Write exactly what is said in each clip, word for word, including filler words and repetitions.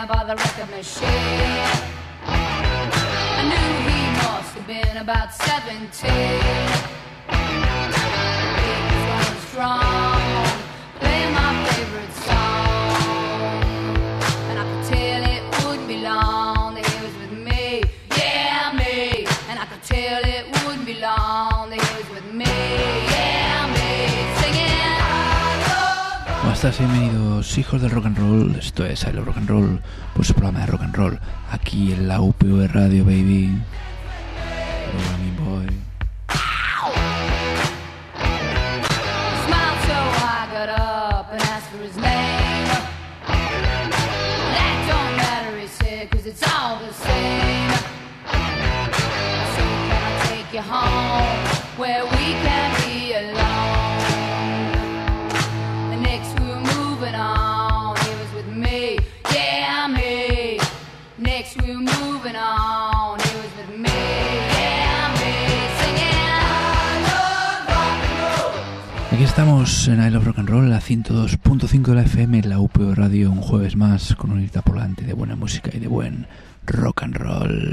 by the record machine. I knew he must have been about seventeen. He was running strong, playing my favorite song, and I could tell it wouldn't be long that he was with me, yeah me. And I could tell it wouldn't be long that he was with me, yeah me, singing. ¿Cómo estás? Bienvenidos, hijos del rock and roll. Esto es I Love Rock and Roll, pues su programa de rock and roll, aquí en la U P V Radio, baby. Programming boy. Smiled so I got up and asked for his name. That don't matter, he said, cause it's all the same. So can I take you home where we can be alone? The next we were moving on, he was with me, yeah me. Next we were moving on, he was with me, yeah me, singing I love rock and roll. Aquí estamos en I Love Rock and Roll, a ciento dos punto cinco de la F M, en la U P V Radio, un jueves más con una horita por delante de buena música y de buen rock and roll.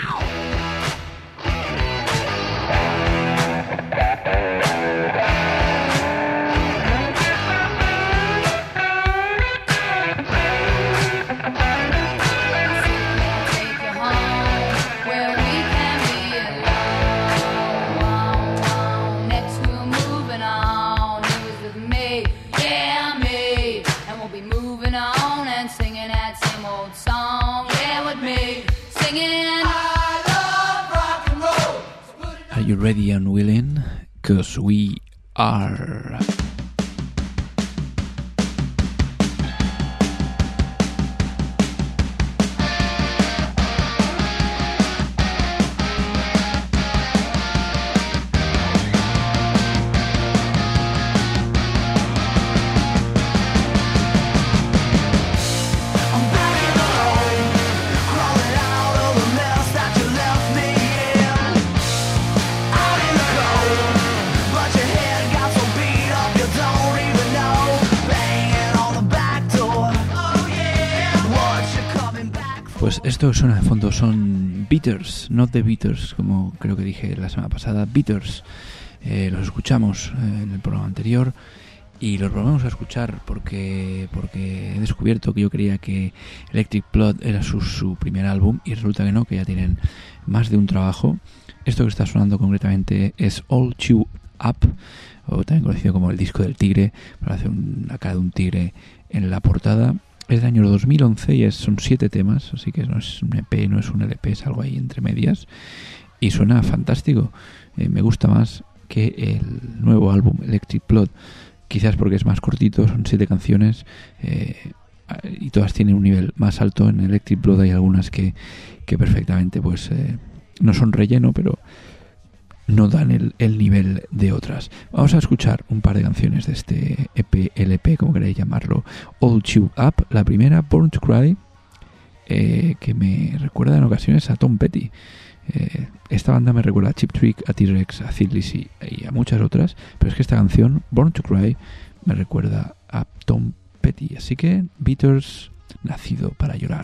Are you ready and willing? 'Cause we are. Pues esto que suena de fondo son Beaters, not the Beaters, como creo que dije la semana pasada. Beaters, eh, los escuchamos eh, en el programa anterior y los volvemos a escuchar porque porque he descubierto que yo creía que Electric Blood era su, su primer álbum y resulta que no, que ya tienen más de un trabajo. Esto que está sonando concretamente es All Chewed Up, o también conocido como el disco del tigre, para hacer una cara de un tigre en la portada. Es del año dos mil once y es, son siete temas, así que no es un E P, no es un L P, es algo ahí entre medias. Y suena fantástico. Eh, me gusta más que el nuevo álbum Electric Blood, quizás porque es más cortito, son siete canciones eh, y todas tienen un nivel más alto. En Electric Blood hay algunas que, que perfectamente pues eh, no son relleno, pero no dan el, el nivel de otras. Vamos a escuchar un par de canciones de este E P, L P, como queréis llamarlo. All Chewed Up, la primera, Born to Cry, eh, que me recuerda en ocasiones a Tom Petty. Eh, esta banda me recuerda a Cheap Trick, a T-Rex, a Thin Lizzy y a muchas otras, pero es que esta canción, Born to Cry, me recuerda a Tom Petty. Así que, Beaters, nacido para llorar.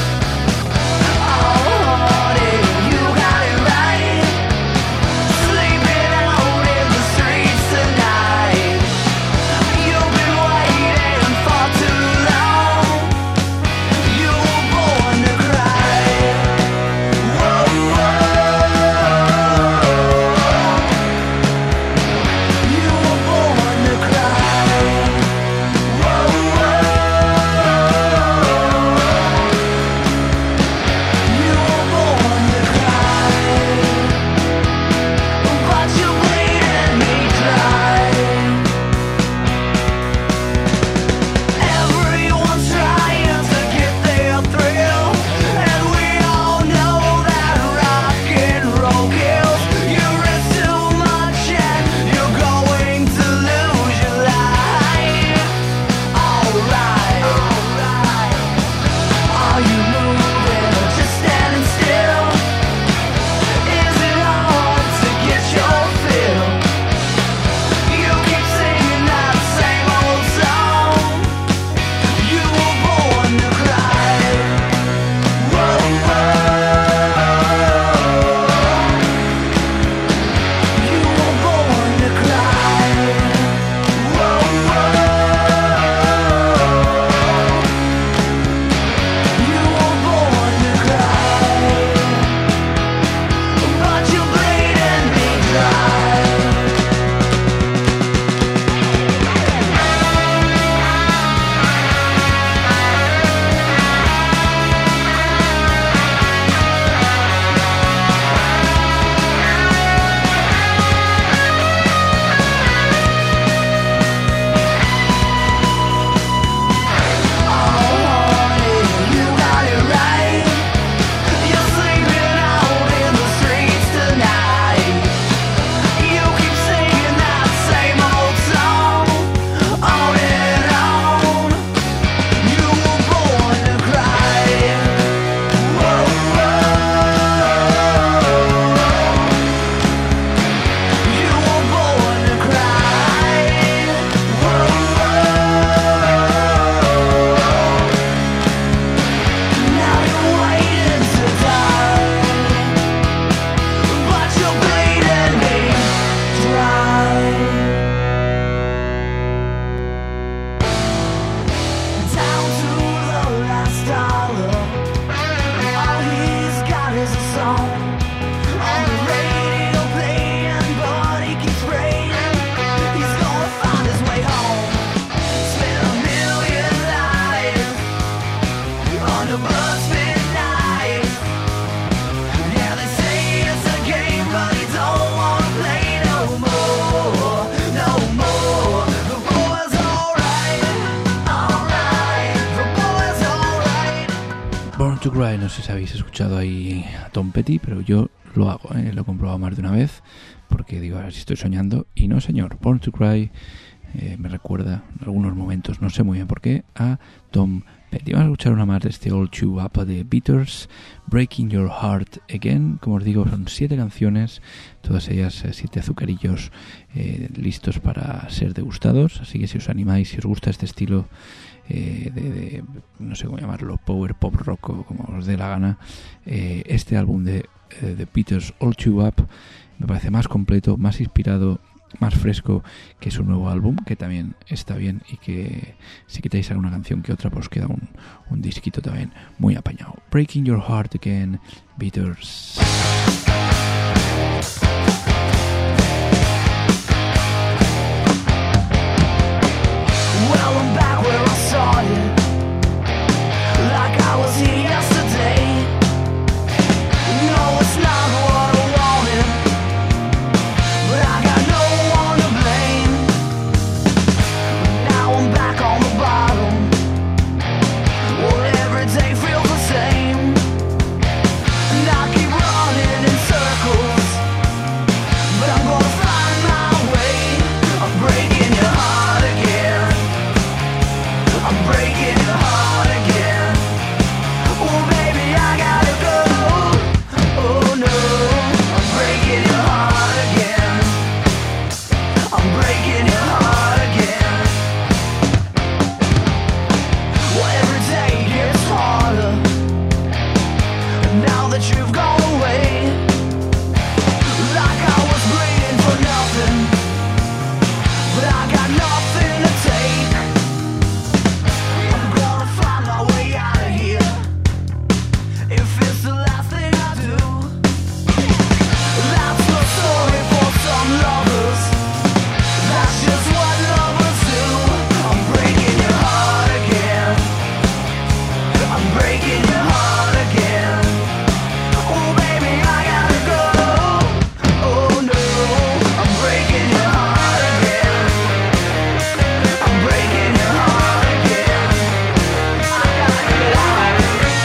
Sleep Cry, no sé si habéis escuchado ahí a Tom Petty, pero yo lo hago, ¿eh? Lo he comprobado más de una vez, porque digo, a ver si estoy soñando, y no señor, Born to Cry eh, me recuerda en algunos momentos, no sé muy bien por qué, a Tom Petty. Vamos a escuchar una más de este All Chew Up de Beaters, Breaking Your Heart Again. Como os digo, son siete canciones, todas ellas eh, siete azucarillos eh, listos para ser degustados, así que si os animáis, si os gusta este estilo Eh, de, de, no sé cómo llamarlo, power pop rock o como os dé la gana, eh, este álbum de, eh, de Peters All Chew Up me parece más completo, más inspirado, más fresco que su nuevo álbum, que también está bien, y que si quitáis alguna canción que otra pues queda un, un disquito también muy apañado. Breaking Your Heart Again, Peters. Well, I'm back where I started, like I was here yesterday. No, it's not what I wanted, but I got no one to blame. Now I'm back on the bottom, well, every day feels the same. And I keep running in circles, but I'm gonna find my way. I'm breaking your heart again. I'm breaking your heart again. Oh baby, I gotta go. Oh no, I'm breaking your heart again. I'm breaking your heart again. Well, every day gets harder now that you've gone away. Like I was bleeding for nothing, but I got nothing to take. I'm gonna find my way out of here, if it's the last thing I do. That's the story for some lovers, that's just what lovers do. I'm breaking your heart again. I'm breaking your heart again. Oh baby, I gotta go. Oh no, I'm breaking your heart again. I'm breaking your heart again. I gotta get out.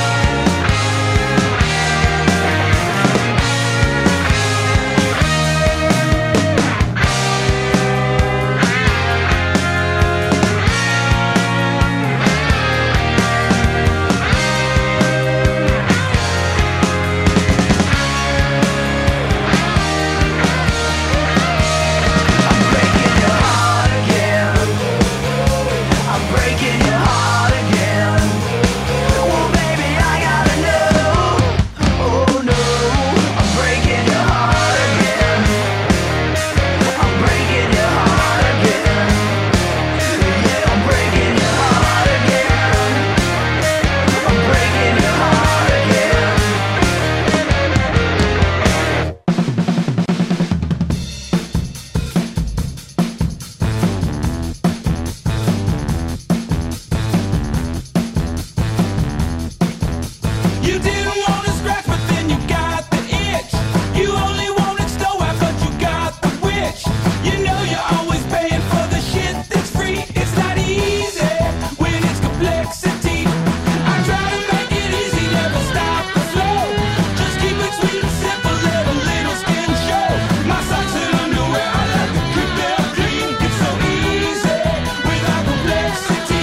I'm breaking your heart again. I'm breaking your heart again. Oh baby, I gotta know. Oh no, I'm breaking your heart again. I'm breaking your heart again. Yeah, I'm breaking your heart again. I'm breaking your heart again. You didn't want to scratch, but then you got the itch. You only wanted Snow White, but you got the witch. You know you're always paying for the shit that's free. It's not easy when it's complexity. I try to make it easy, never stop the flow. Just keep it sweet and simple, let a little skin show. My socks and underwear, I like to keep them clean. It's so easy without complexity.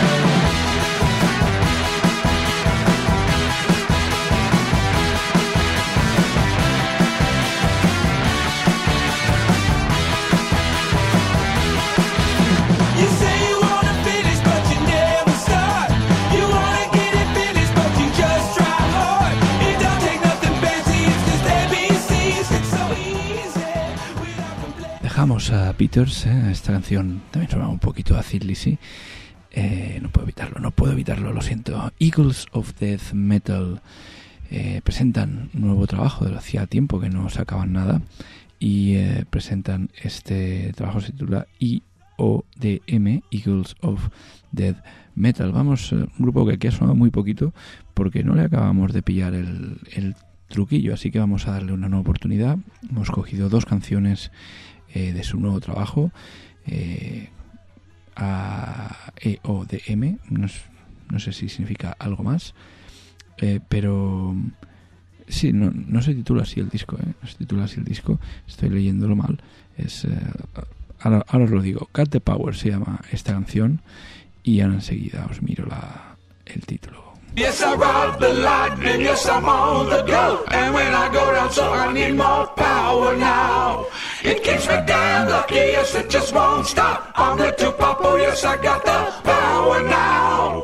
You say you wanna finish, but you never start. You wanna get it finished, but you just try hard. It don't take nothing fancy, it's just A B Cs. It's so easy without complexity. Dejamos a Peters, ¿eh? Esta canción también suena un poquito a Thin Lizzy. Eh, no puedo evitarlo, no puedo evitarlo, lo siento. Eagles of Death Metal eh, presentan un nuevo trabajo, de hacía tiempo que no sacaban nada, y eh, presentan este trabajo, se titula E O D M, Eagles of Death Metal. Vamos, eh, un grupo que aquí ha sonado muy poquito porque no le acabamos de pillar el, el truquillo, así que vamos a darle una nueva oportunidad. Hemos cogido dos canciones eh, de su nuevo trabajo, eh, a E O D M, no, no sé si significa algo más. eh, pero sí, no, no se titula así el disco, ¿eh? No se titula así el disco, estoy leyéndolo mal. Es, eh, ahora, ahora os lo digo, Cut the Power se llama esta canción, y ahora enseguida os miro la, el título. Yes, I ride the lightning, yes, I'm on the go. And when I go down, so I need more power now. It keeps me damn lucky, yes, it just won't stop. I'm the two popo, yes, I got the power now.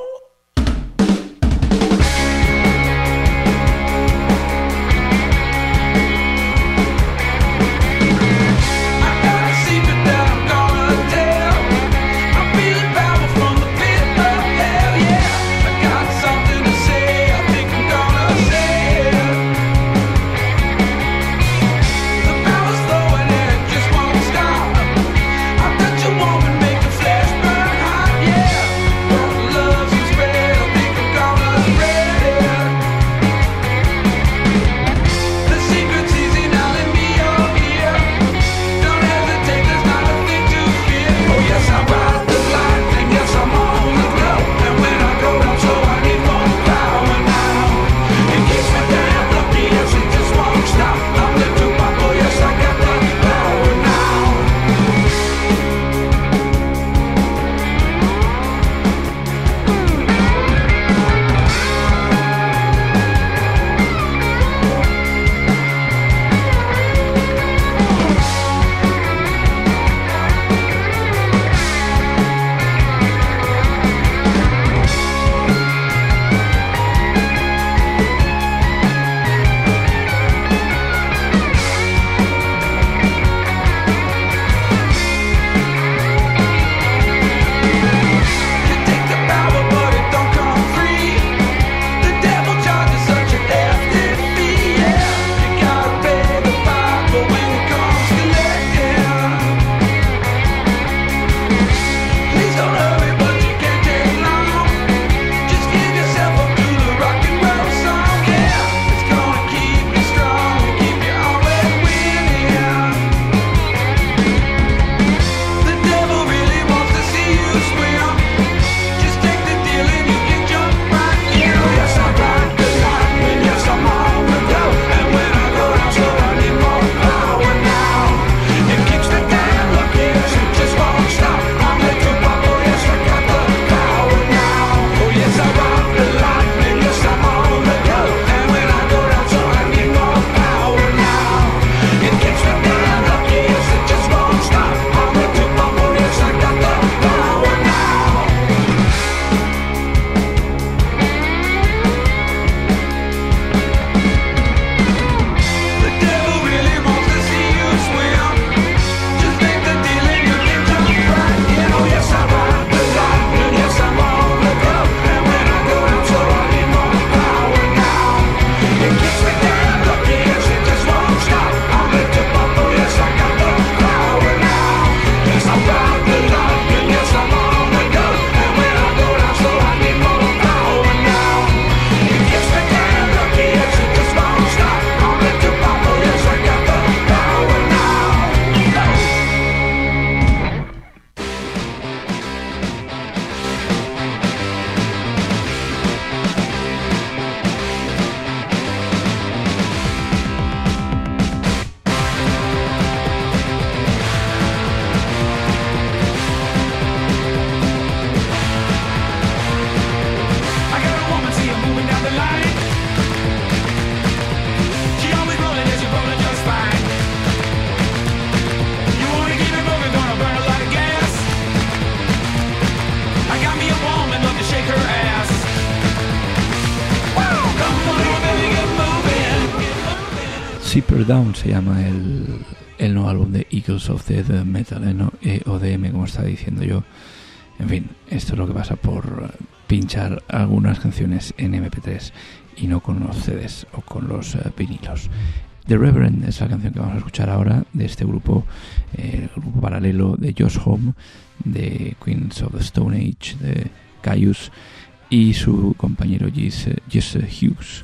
Zipper Down se llama el, el nuevo álbum de Eagles of Death Metal, ¿eh? No, E O D M, como estaba diciendo yo. En fin, esto es lo que pasa por pinchar algunas canciones en eme pe tres y no con los ce des o con los uh, vinilos. The Reverend es la canción que vamos a escuchar ahora de este grupo, eh, el grupo paralelo de Josh Homme, de Queens of the Stone Age, de Caius, y su compañero Jesse, Jesse Hughes.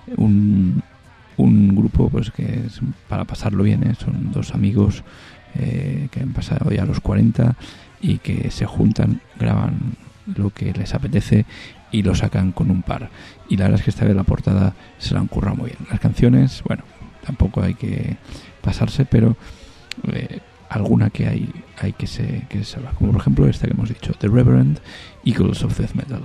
Un, un grupo pues que es para pasarlo bien, ¿eh? Son dos amigos eh, que han pasado ya los cuarenta y que se juntan, graban lo que les apetece y lo sacan con un par. Y la verdad es que esta vez la portada se la han currado muy bien. Las canciones, bueno, tampoco hay que pasarse, pero eh, alguna que hay hay que se que se salva, como por ejemplo esta que hemos dicho, The Reverend, Eagles of Death Metal.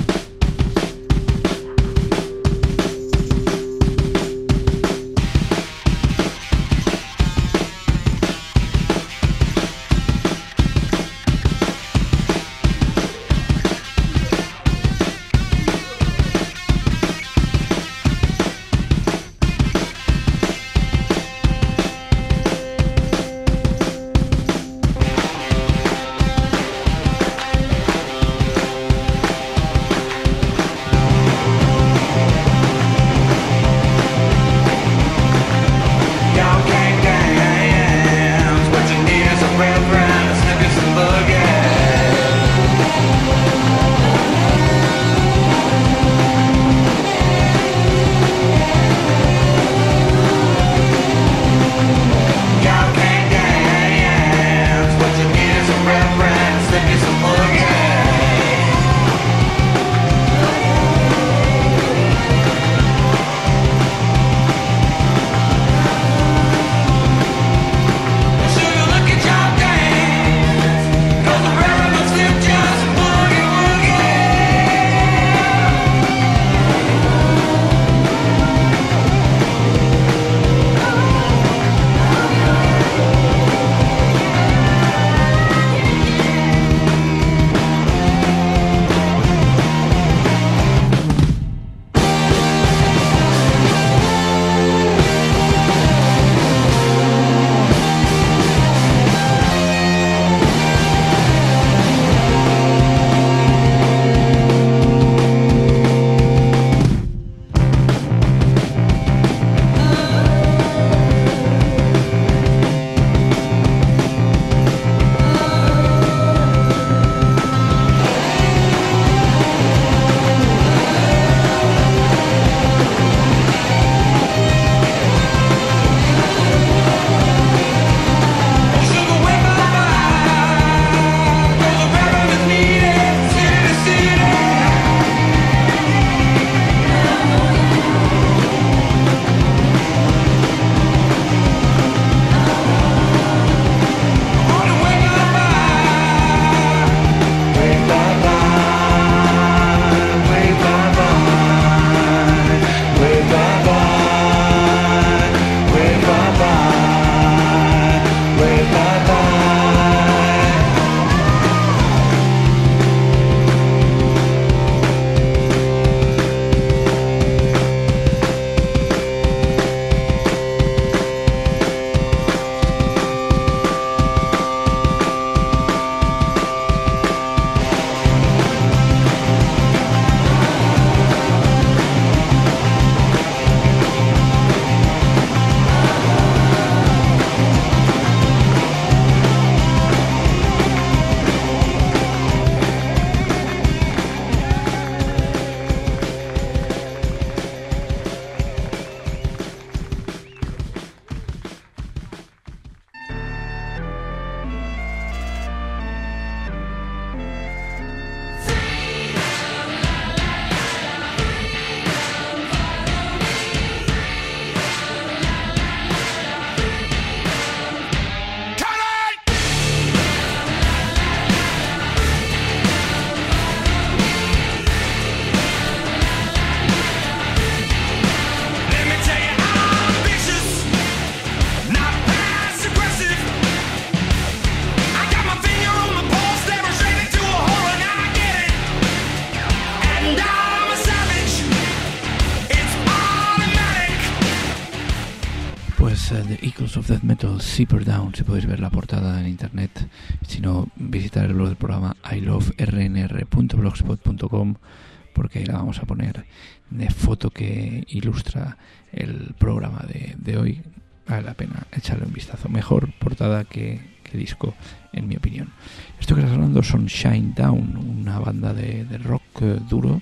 The Eagles of Death Metal, Zipper Down. Si podéis ver la portada en internet, si no, visitar el blog del programa i love r n r punto blogspot punto com, porque ahí la vamos a poner de foto que ilustra el programa de, de hoy. Vale la pena echarle un vistazo. Mejor portada que, que disco, en mi opinión. Esto que estás hablando son Shine Down, una banda de, de rock eh, duro,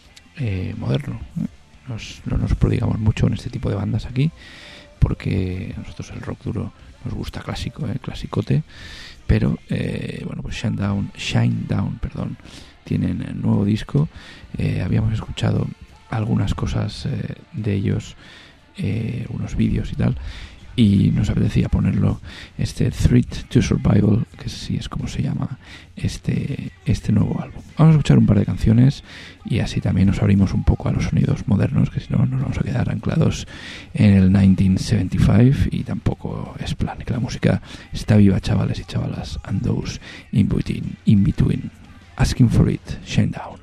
eh, moderno. Nos, no nos prodigamos mucho en este tipo de bandas aquí, porque a nosotros el rock duro nos gusta clásico, eh, clasicote. Pero, eh, bueno, pues Shine Down, Shine Down, perdón, tienen el nuevo disco. Eh, habíamos escuchado algunas cosas eh, de ellos, eh, unos vídeos y tal, y nos apetecía ponerlo, este Threat to Survival, que sí es como se llama este, este nuevo álbum. Vamos a escuchar un par de canciones y así también nos abrimos un poco a los sonidos modernos, que si no nos vamos a quedar anclados en el mil novecientos setenta y cinco, y tampoco es plan que la música está viva, chavales y chavalas. And those in between, in between, asking for it, Shinedown.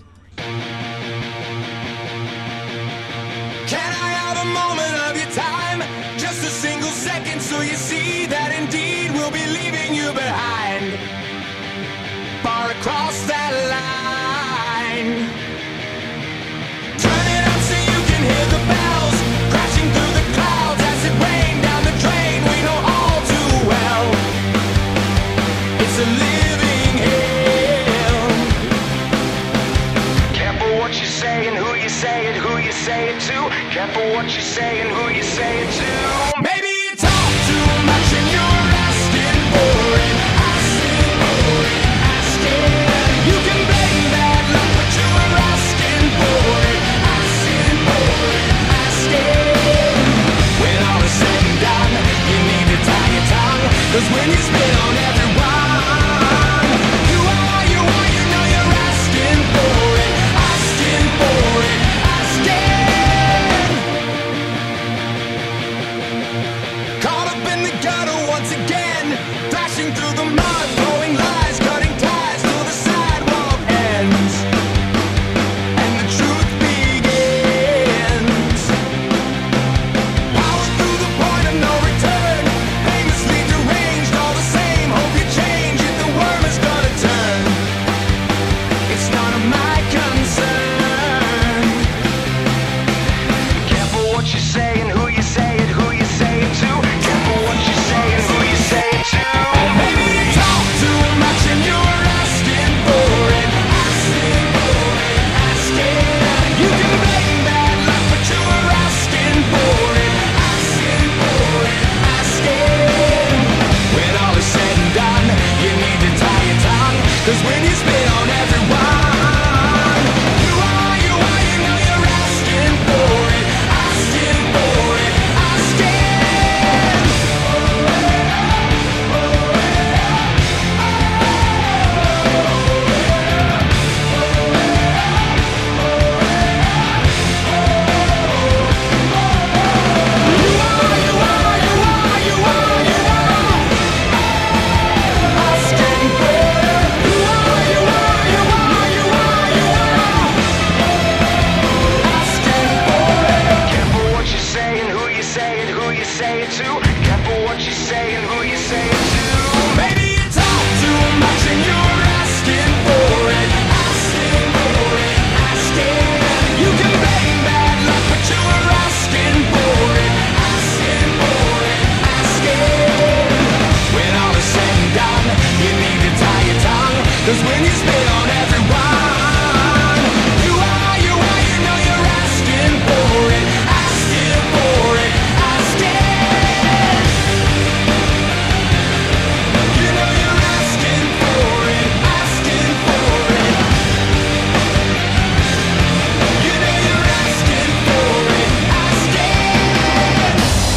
Can I have a moment of your time? Just a single second so you see that indeed we'll be leaving you behind. Far across that line. Turn it up so you can hear the bells crashing through the clouds as it rained down the drain. We know all too well it's a living hell. Careful what you say and who you say it, who you say it to. Careful what you say and who you say it to. Maybe you talk too much and you're asking for it. Asking for it, asking. You can blame bad luck, but you were asking for it. Asking for it, asking. When all is said and done, you need to tie your tongue, 'cause when you spit on everyone, you are, you are, you know you're asking for it. Asking for it, asking. Caught up in the gutter once again, thrashing through the mud, blowing lies, cutting ties till the sidewalk ends and the truth begins. Power through the point of no return, famously deranged, all the same. Hope you change if the worm is gonna turn. It's none of my concern. Careful what you say and who you say it, who you say it to. Careful what you say and who you say it to. Maybe you talk too much and you're asking for it. Asking for it, asking. You can blame bad luck, but you were asking for it. Asking for it, asking. When all is said and done, you need to tie your tongue, 'cause when you spit on everyone, you are, you are, you know you're asking for it. Asking for it, asking. You are, you are, you are, you are, you are asking for it. You are, you are, you are, you are, you are asking for it. Careful what you say and who you say it, who you say it to. Careful what you say and who you say it to. Maybe you talk too much and you're asking for it. Asking for it, asking. You can blame bad luck, but you were asking for it. Asking for it, asking. When all is said and done, you need to tie your tongue, 'cause when you spit on everyone, you are, you are, you know you're asking for it. Asking for it, asking. You know you're asking for it. Asking for it. You know you're asking for it. Asking.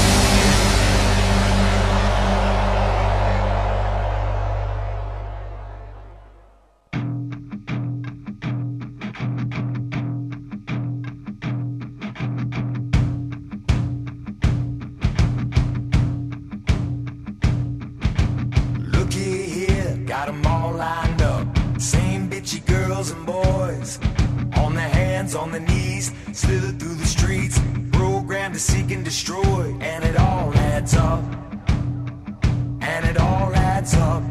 Looky here, got 'em all lined up. Same bitchy girls and boys. On their hands, on their knees, slither through the streets. Programmed to seek and destroy. And it all adds up. And it all adds up.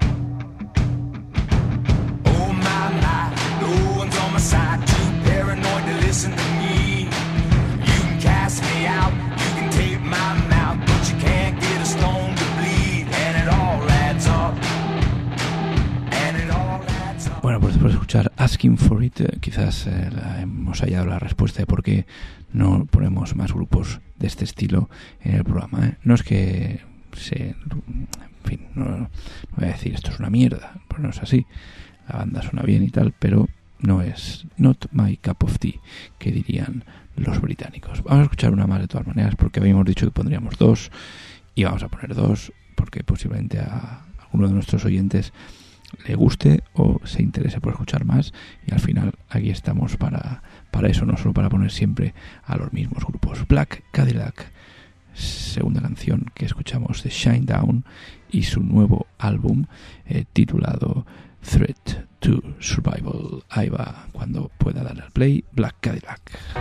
Oh my, my, no one's on my side. Too paranoid to listen to me. You can cast me out, you can tape my mouth, but you can't get a stone to bleed. And it all adds up. And it all adds up. Bueno, pues después de escuchar Asking for It, eh, quizás eh, la, hemos hallado la respuesta de por qué no ponemos más grupos de este estilo en el programa, ¿eh? No es que se... En fin, no, no voy a decir esto es una mierda, pues no es así. La banda suena bien y tal, pero no es not my cup of tea, que dirían los británicos. Vamos a escuchar una más de todas maneras, porque habíamos dicho que pondríamos dos, y vamos a poner dos, porque posiblemente a alguno de nuestros oyentes le guste o se interese por escuchar más, y al final aquí estamos para, para eso, no solo para poner siempre a los mismos grupos. Black Cadillac, segunda canción que escuchamos de Shinedown y su nuevo álbum eh, titulado Threat to Survival. Ahí va, cuando pueda darle al play, Black Cadillac.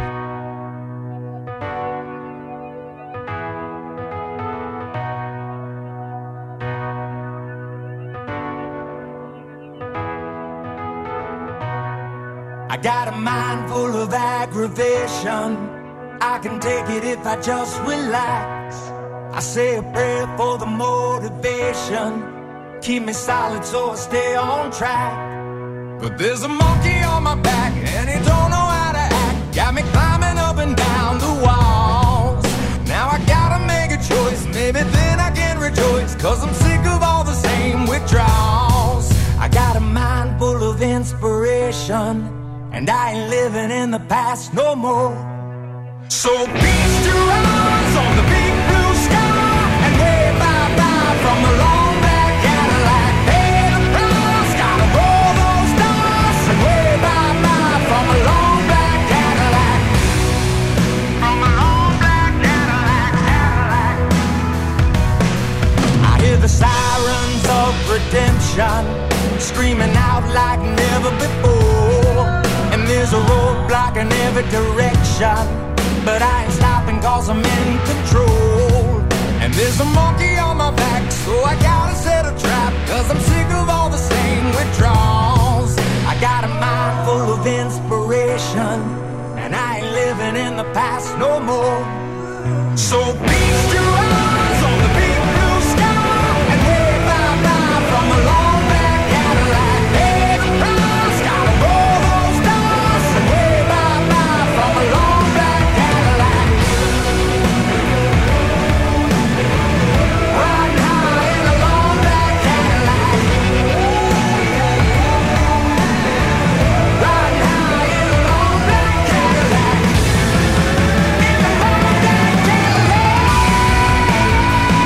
I got a mind full of aggravation. I can take it if I just relax. I say a prayer for the motivation. Keep me solid so I stay on track. But there's a monkey on my back and he don't know how to act. Got me climbing up and down the walls. Now I gotta make a choice, maybe then I can rejoice. Cause I'm sick of all the same withdrawals. I got a mind full of inspiration, and I ain't living in the past no more. So beast your eyes on the big blue sky and wave bye-bye from the long black Cadillac. Pay the price, gotta roll those dice and wave bye-bye from a long black Cadillac. From a long black Cadillac, Cadillac. I hear the sirens of redemption screaming out like never before. And there's a roadblock in every direction, but I ain't stopping cause I'm in control. And there's a monkey on my back, so I gotta set a trap. Cause I'm sick of all the same withdrawals. I got a mind full of inspiration, and I ain't living in the past no more. So beast your eyes on the big blue sky and wave bye-bye from a long black Cadillac. Pay the price, gotta roll those dice and wave bye-bye from a long black Cadillac. Riding high in a long black Cadillac. Riding high in a long black Cadillac. In a long black Cadillac.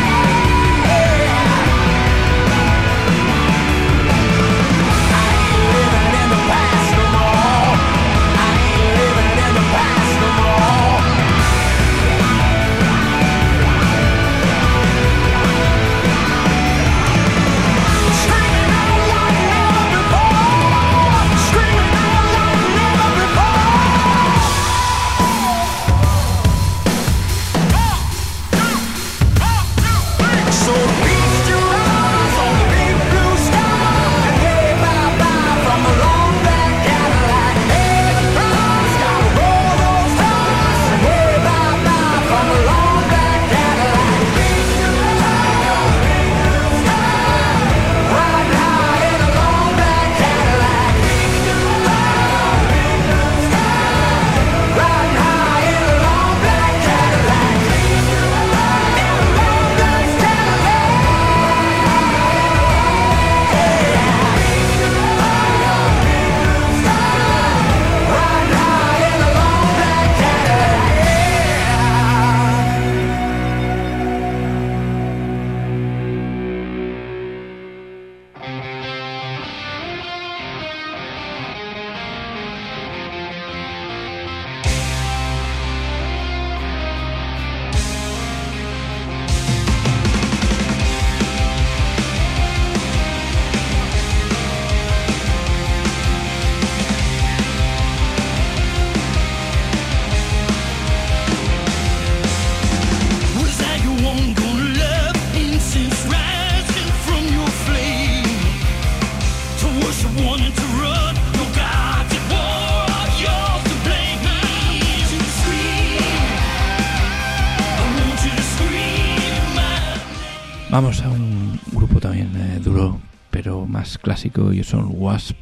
Vamos a un grupo también eh, duro, pero más clásico, y son Wasp,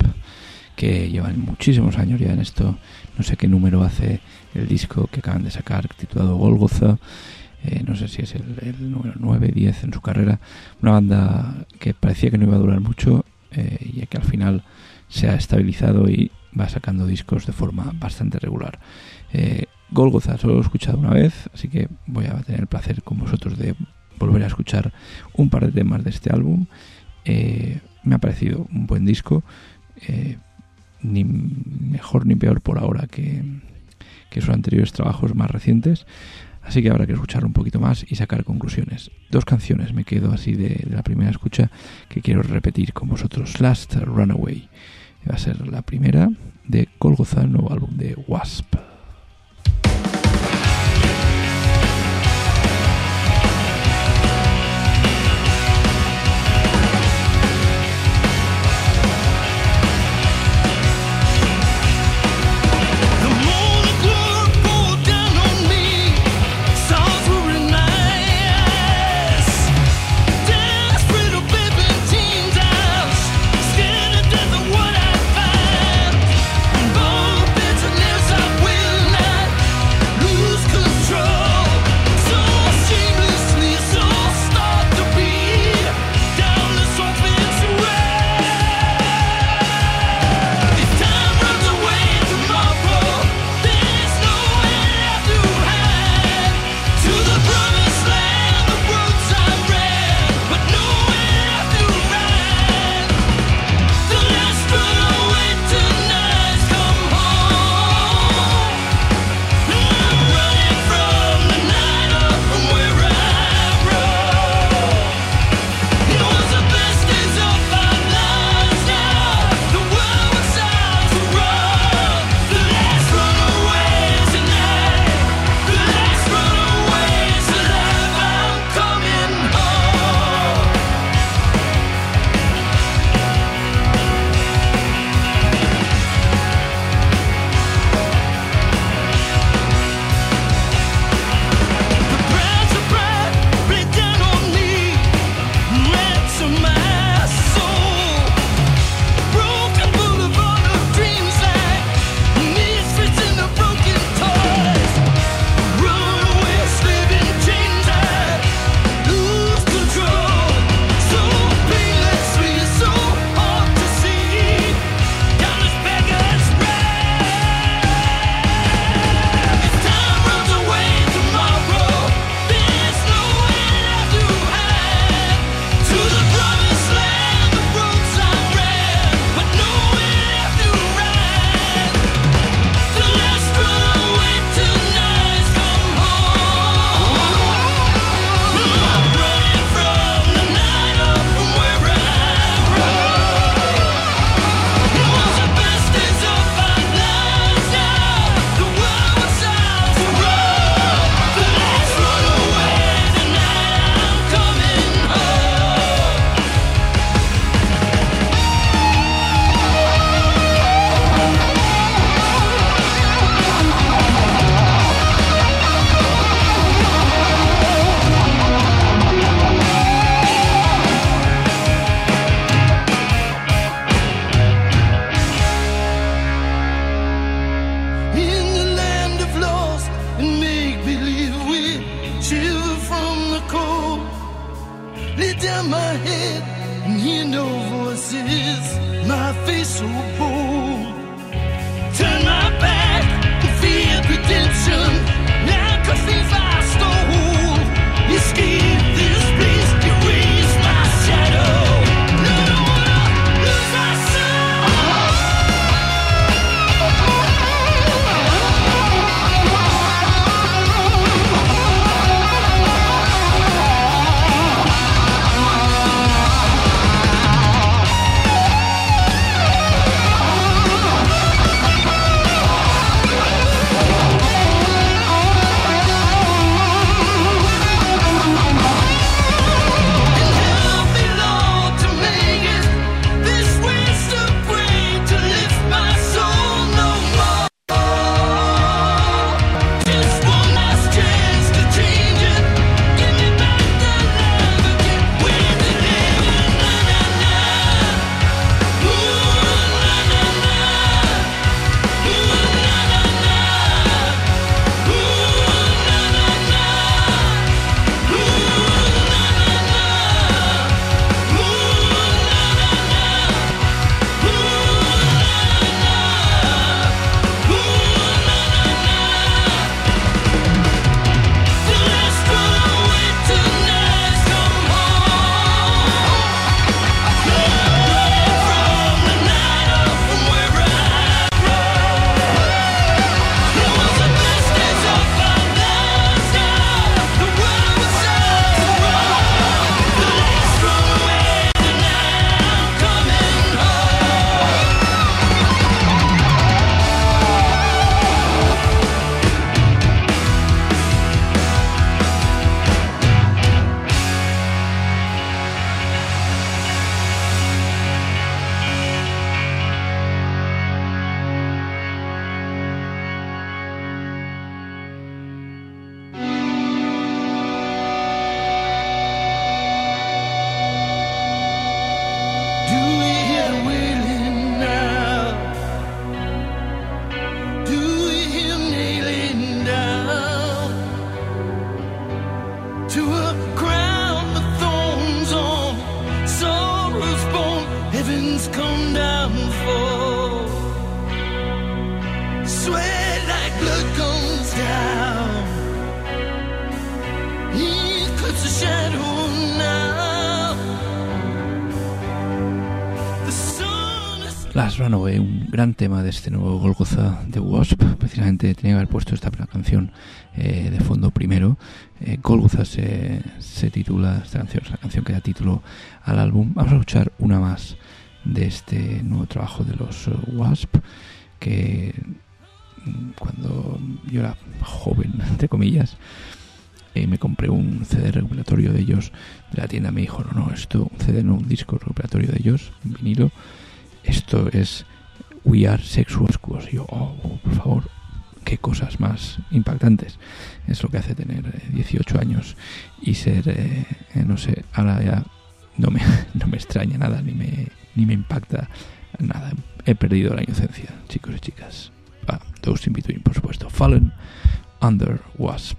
que llevan muchísimos años ya en esto. No sé qué número hace el disco que acaban de sacar, titulado Golgotha. Eh, no sé si es el, el número nueve, diez en su carrera. Una banda que parecía que no iba a durar mucho, eh, y que al final se ha estabilizado y va sacando discos de forma bastante regular. eh, Golgotha solo lo he escuchado una vez, así que voy a tener el placer con vosotros de volver a escuchar un par de temas de este álbum. Eh, me ha parecido un buen disco, eh, ni mejor ni peor por ahora que, que sus anteriores trabajos más recientes, así que habrá que escuchar un poquito más y sacar conclusiones. Dos canciones me quedo así de, de la primera escucha que quiero repetir con vosotros. Last Runaway va a ser la primera de Golgotha, el nuevo álbum de Wasp. Last Runaway, un gran tema de este nuevo Golgotha de Wasp. Precisamente tenía que haber puesto esta canción eh, de fondo primero. eh, Golgotha se, se titula, esta canción es la canción que da título al álbum. Vamos a escuchar una más de este nuevo trabajo de los uh, Wasp, que cuando yo era joven, entre comillas, eh, me compré un C D recopilatorio de ellos de la tienda. Me dijo, no, no, esto, un C D, no, un disco recopilatorio de ellos, un vinilo, esto es We Are Sexual Squaws. Y yo, oh, oh, por favor, qué cosas más impactantes. Es lo que hace tener eh, dieciocho años y ser, eh, eh, no sé, ahora ya no me, no me extraña nada, ni me, ni me impacta nada. He perdido la inocencia, chicos y chicas. Ah, Those in Between, por supuesto. Fallen Under Wasp.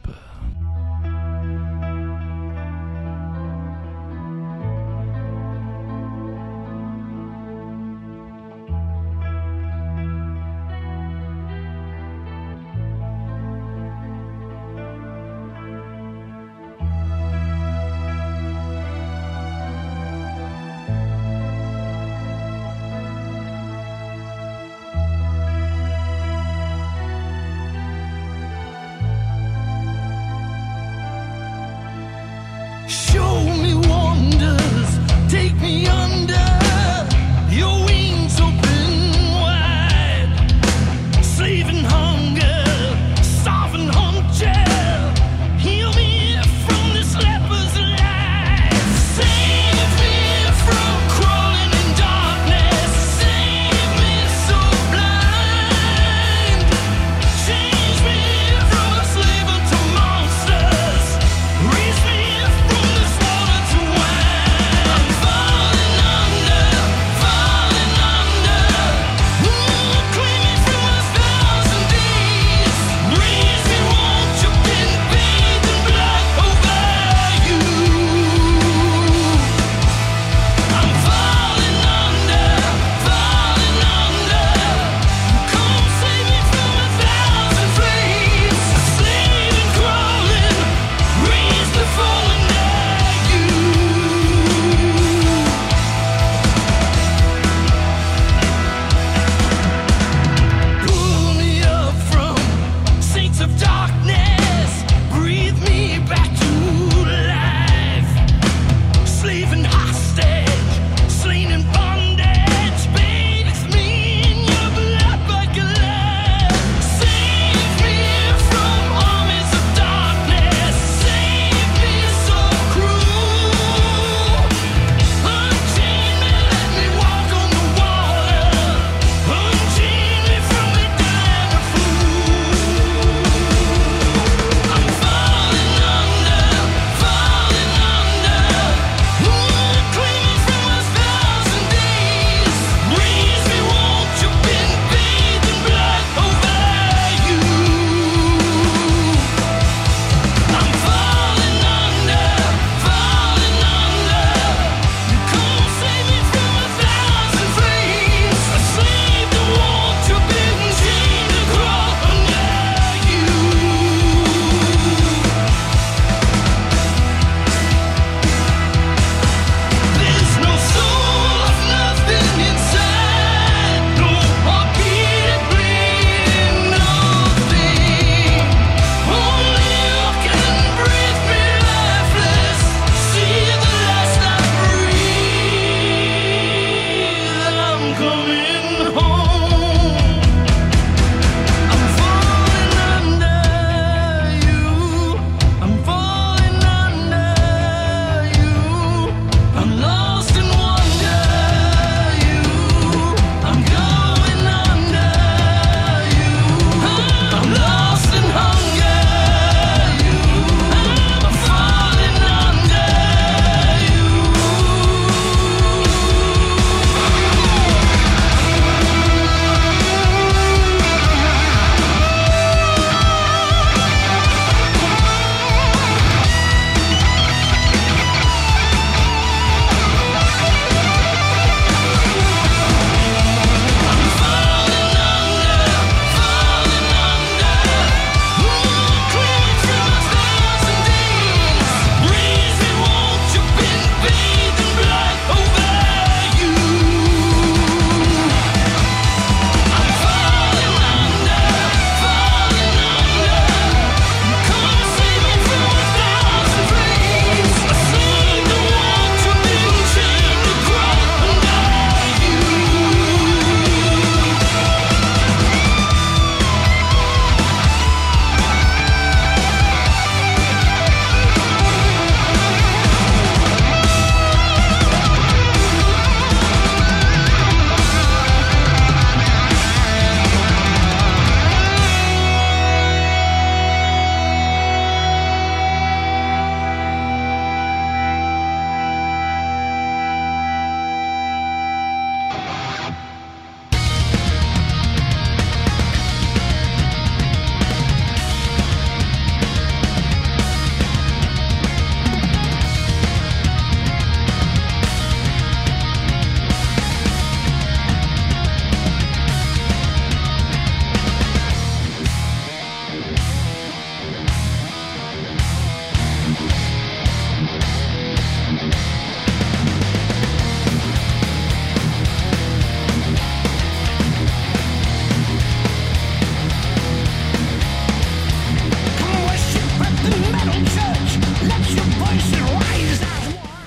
Thank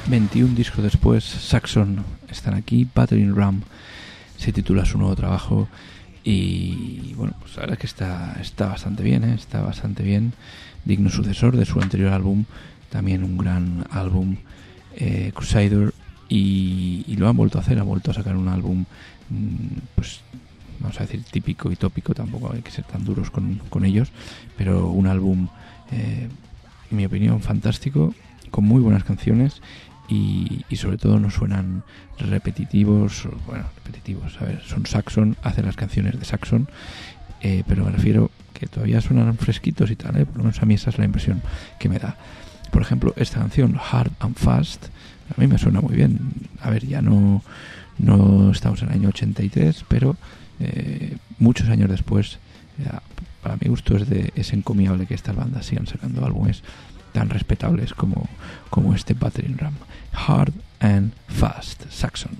veintiún discos después, Saxon están aquí. Battering Ram se titula su nuevo trabajo. Y bueno, pues la verdad es que está, está bastante bien, ¿eh? Está bastante bien. Digno sucesor de su anterior álbum. También un gran álbum, eh, Crusader. Y, y lo han vuelto a hacer, han vuelto a sacar un álbum, pues vamos a decir típico y tópico, tampoco hay que ser tan duros con, con ellos, pero un álbum, eh, en mi opinión, fantástico, con muy buenas canciones y, y sobre todo no suenan repetitivos, bueno, repetitivos, a ver, son Saxon, hacen las canciones de Saxon, eh, pero me refiero que todavía suenan fresquitos y tal, ¿eh? Por lo menos a mí esa es la impresión que me da. Por ejemplo, esta canción, Hard and Fast, a mí me suena muy bien. A ver, ya no, no estamos en el año ochenta y tres, pero eh, muchos años después, ya, para mi gusto es, de, es encomiable que estas bandas sigan sacando álbumes tan respetables como, como este Battering Ram. Hard and Fast, Saxon.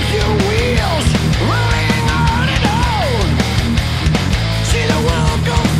Beneath your wheels, rolling on and on. See the world go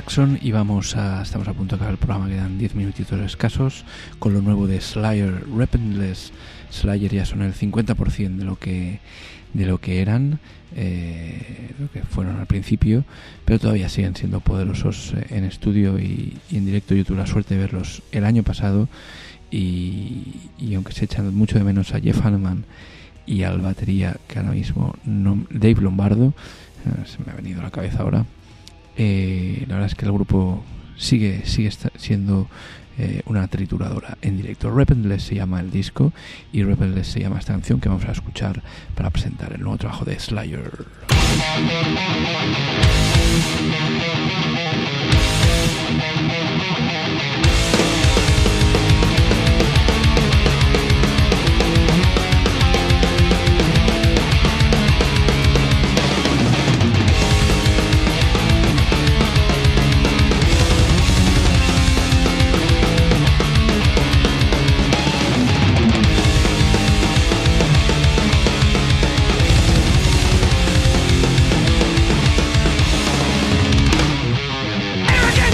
Jackson y vamos a, estamos a punto de acabar el programa, quedan diez minutitos escasos con lo nuevo de Slayer, Repentless. Slayer ya son el cincuenta por ciento de lo que de lo que eran, eh, lo que fueron al principio, pero todavía siguen siendo poderosos en estudio y, y en directo. Yo tuve la suerte de verlos el año pasado y, y aunque se echan mucho de menos a Jeff Hanneman y al batería, que ahora mismo no, Dave Lombardo, eh, se me ha venido a la cabeza ahora, eh, la verdad es que el grupo sigue sigue siendo eh, una trituradora en directo. Repentless se llama el disco y Repentless se llama esta canción que vamos a escuchar para presentar el nuevo trabajo de Slayer. Arrogant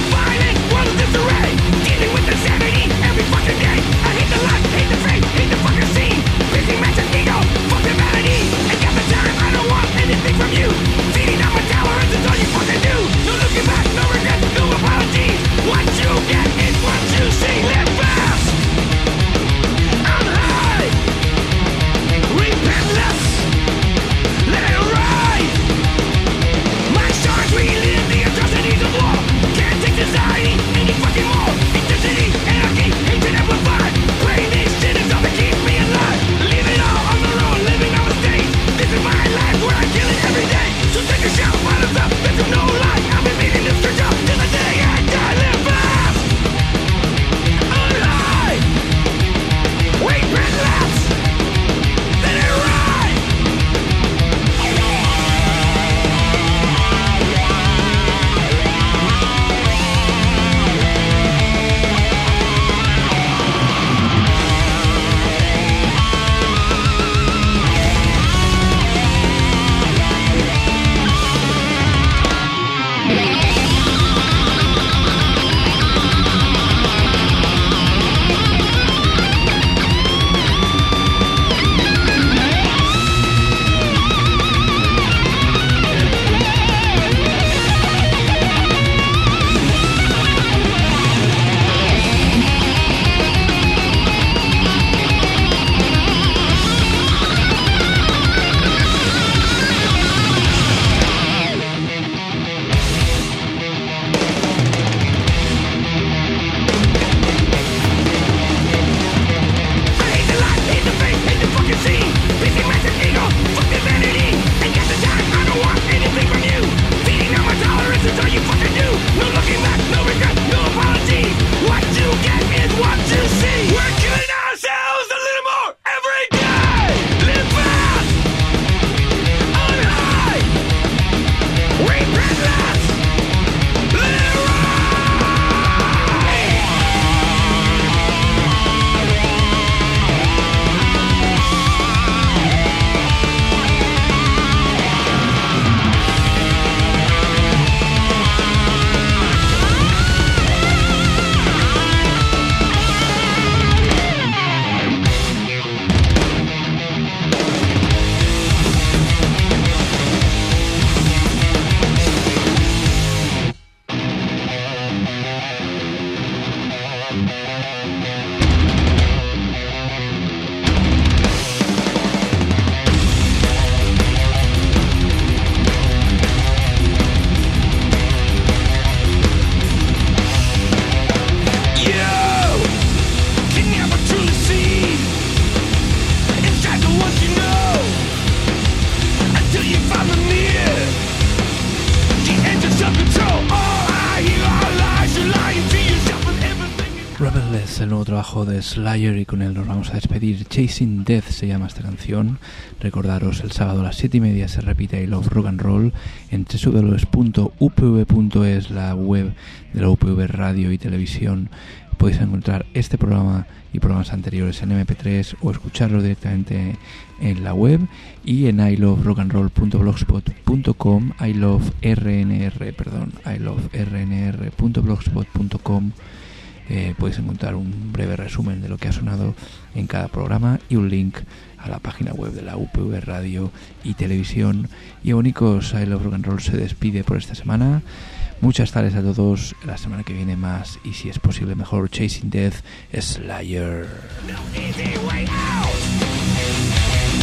Rebeldes, el nuevo trabajo de Slayer, y con él nos vamos a despedir. Chasing Death se llama esta canción. Recordaros, el sábado a las siete y media se repite I Love Rock and Roll en doble u doble u doble u punto u p v punto e s, la web de la U P V Radio y Televisión. Podéis encontrar este programa y programas anteriores en eme pe tres o escucharlo directamente en la web y en i love rock and roll punto blogspot punto com, I love R N R, perdón, I love R N R punto blogspot punto com. Eh, podéis encontrar un breve resumen de lo que ha sonado en cada programa y un link a la página web de la U P V Radio y Televisión. Y bonicos, I Love Rock and Roll se despide por esta semana. Muchas tardes a todos. La semana que viene más, y si es posible mejor, Chasing Death, Slayer.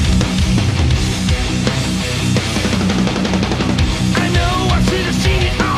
I know I should have seen it all.